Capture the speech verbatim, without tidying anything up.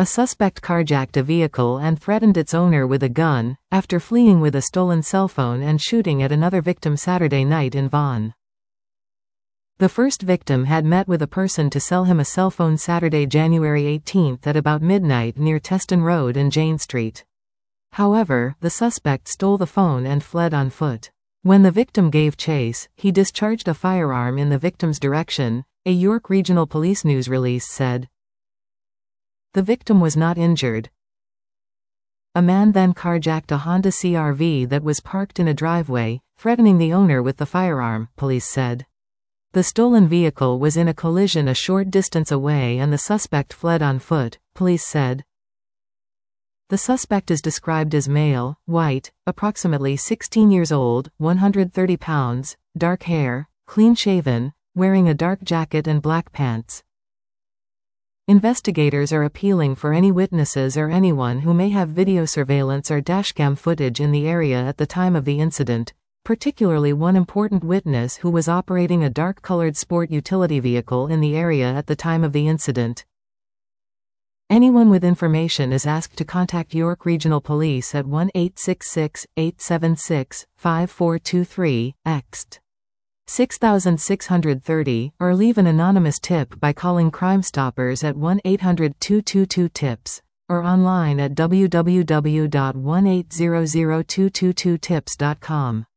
A suspect carjacked a vehicle and threatened its owner with a gun, after fleeing with a stolen cell phone and shooting at another victim Saturday night in Vaughan. The first victim had met with a person to sell him a cell phone Saturday, January eighteenth at about midnight near Teston Road and Jane Street. However, the suspect stole the phone and fled on foot. When the victim gave chase, he discharged a firearm in the victim's direction, a York Regional Police news release said. The victim was not injured. A man then carjacked a Honda C R V that was parked in a driveway, threatening the owner with the firearm, police said. The stolen vehicle was in a collision a short distance away and the suspect fled on foot, police said. The suspect is described as male, white, approximately sixteen years old, one hundred thirty pounds, dark hair, clean-shaven, wearing a dark jacket and black pants. Investigators are appealing for any witnesses or anyone who may have video surveillance or dashcam footage in the area at the time of the incident, particularly one important witness who was operating a dark-colored sport utility vehicle in the area at the time of the incident. Anyone with information is asked to contact York Regional Police at one eight six six, eight seven six, five four two three, ext. six six three zero, or leave an anonymous tip by calling Crime Stoppers at one eight hundred, two two two, tips, or online at w w w dot one eight zero zero two two two tips dot com.